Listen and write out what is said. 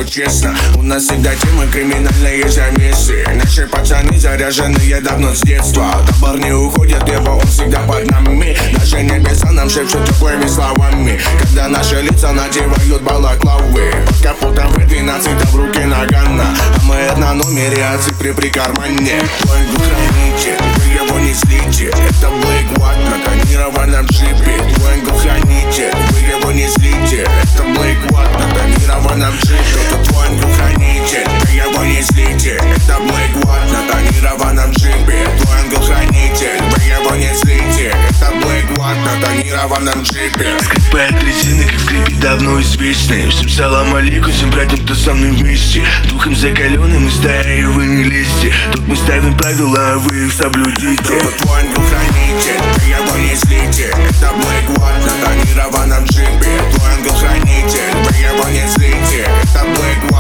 честно. У нас всегда темы криминальные замесы. Наши пацаны заряженные давно с детства. Табор не уходит, ибо он всегда под нами. Наши небеса нам шепчут теплыми словами, когда наши лица надевают балаклавы. Под капотом В12, в руки нагана, а мы на номере, а цифры при кармане. Твой храните, вы его не злите. Это Black Watt на тонированном джипе. Твой храните, вы его не злите. Это Black Watt на тонированном джипе. Это твой храните, вы его не злите. Это Black Watt на тонированном джипе. Твой храните, вы его не злите. Это Black Watt на тонированном джипе. Скрипает резина, как скрипит давно известный. Всем салам алейкум, всем братьям, кто со мной вместе. Духом закаленным мы стаи, вы не лезьте. Тут мы ставим правила, а вы их соблюдите. Это твой храните, вы его не злите. Это Black Watt на тонированном джипе. Твой храните, вы его не злите. Это Black Watt